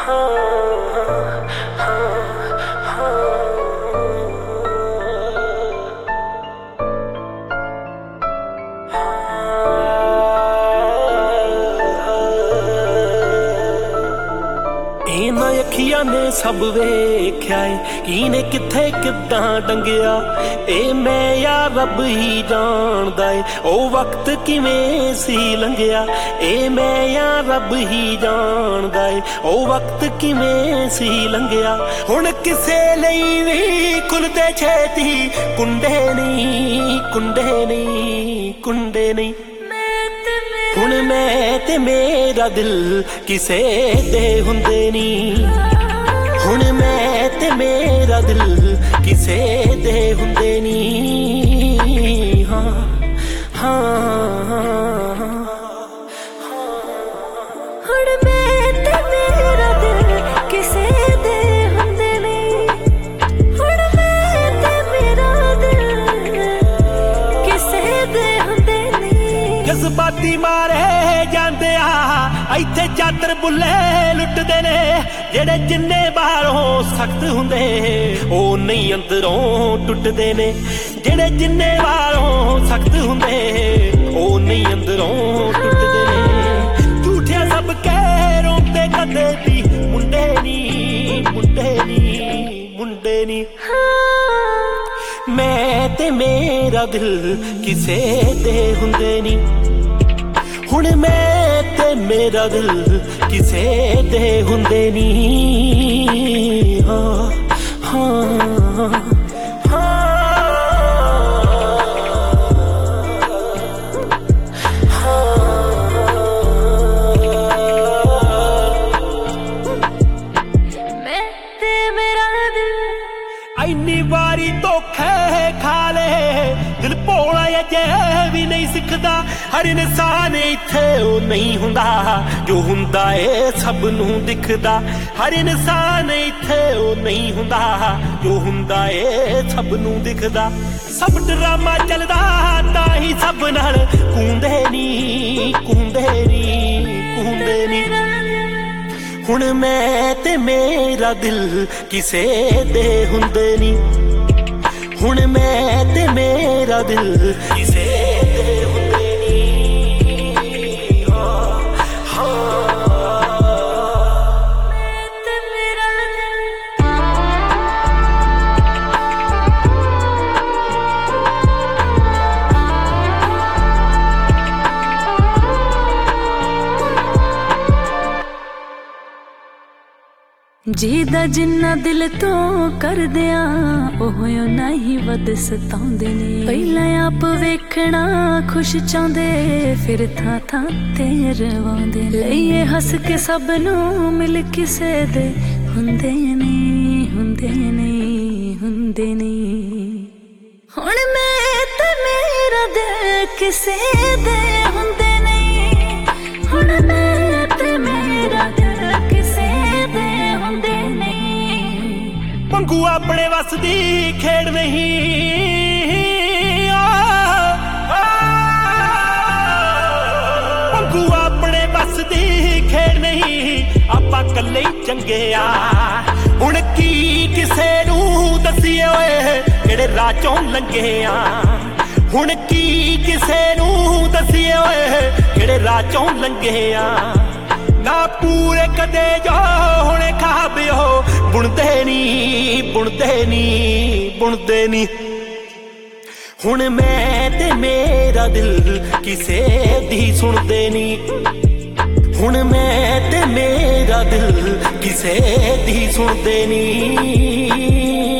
इन्हां अखियां ने सब वेख्या है किने किथे किदां डंगिया ए मैं या रब ही जानदा है ओ वक्त किवें सी लंघिया ए मैं या रब ही जानदा है ओ वक्त किवें सी लंघिया हुण किसे लई वी खुलदे छेती कुंडे नहीं कुंडे नहीं कुंडे नहीं हुण मैं ते मेरा दिल किसे दे हुंदे नी हुण मैं ते मेरा दिल किसे दे हुंदे नी हाँ हाँ हुण मैं ते मेरा दिल किसे दे हुंदे नी हुण मैं ते मेरा दिल किसे दे हुंदे नी जज्बाती मारे जांदे आ इत्थे चादर बुल्ले लुटदे ने जेड़े जिन्ने बाहरों सख्त हुंदे ओ नहीं अंदरों टुटदे ने जेड़े जिन्ने बाहरों सख्त हुंदे ओ नहीं अंदरों टुटदे ने झूठिया सब कह रोंदे कदे दी मुंडे नी मुंडे नी मुंडे नी मैं ते मेरा दिल किसे दे हुंदे नी हुण मैं ते मेरा दिल किसे दे हुंदे नी हाँ हाँ इन्नी बारी धोखे खा ले दिल भोला जे भी नहीं सिखदा हर इंसान इत्थे ओ नहीं हुंदा जो हुंदा ए सब नूं दिखदा हर इंसान इत्थे ओ नहीं हुंदा जो हुंदा ए सब नूं दिखदा सब ड्रामा चलदा तां ही सब नाल कूंदे नी कूंदे नी कूंदे नी हुण मैं ते मेरा दिल किसे दे हुंदे नी हुण मैं ते मेरा दिल किसे दे हुंदे नी हाँ हाँ मैं ते मेरा दिल ਜਿਹਦਾ ਜਿੰਨਾ ਦਿਲ ਤੋਂ ਕਰਦਿਆਂ ਉਹ ਨਾ ਹੀ ਵੱਧ ਸਤਾਉਂਦੇ ਨੇ ਪਹਿਲਾਂ ਆਪ ਵੇਖਣਾ ਖੁਸ਼ ਚਾਹੁੰਦੇ ਫਿਰ ਥਾਂ ਥਾਂ ਤੇ ਰਵਾਉਂਦੇ ਲਈਏ ਹੱਸ ਕੇ ਸਭ ਨੂੰ ਮਿਲ ਕਿਸੇ ਦੇ ਹੁੰਦੇ ਨਹੀਂ ਹੁੰਦੇ ਨਹੀਂ ਹੁੰਦੇ ਨਹੀਂ ਹੁਣ ਮੈਂ ਤੇ ਮੇਰਾ ਦਿਲ ਕਿਸੇ ਦੇ ਹੁੰਦੇ ਨਹੀਂ ਹੁਣ ਮੈਂ ਤੇ ਮੇਰਾ ਦਿਲ ਕਿਸੇ ਦੇ ਹੁੰਦੇ ਨਹੀਂ ਮੰਗੂ ਆਪਣੇ ਵਸ ਦੀ ਖੇਡ ਨਹੀਂ ਮੰਗੂ ਆਪਣੇ ਵਸ ਦੀ ਖੇਡ ਨਹੀਂ ਆਪਾਂ ਕੱਲੇ ਹੀ ਚੰਗੇ ਆ ਹੁਣ ਕੀ ਕਿਸੇ ਨੂੰ ਦਸੀਏ ਓਏ ਕਿਹੜੇ ਰਾਹ ਚੋਂ ਲੰਘੇ ਆ ਹੁਣ ਕੀ ਕਿਸੇ ਨੂੰ ਦਸੀਏ ਓਏ ਕਿਹੜੇ ਰਾਹ ਚੋਂ ਲੰਘੇ ਆ ना पूरे कदे जो हुणे ख्वाब हो बुनदे नी बुनदे नी बुनदे नी हुण मैं ते मेरा दिल किसे दी सुनदे नी हुण मैं ते मेरा दिल किसे दी सुनदे नी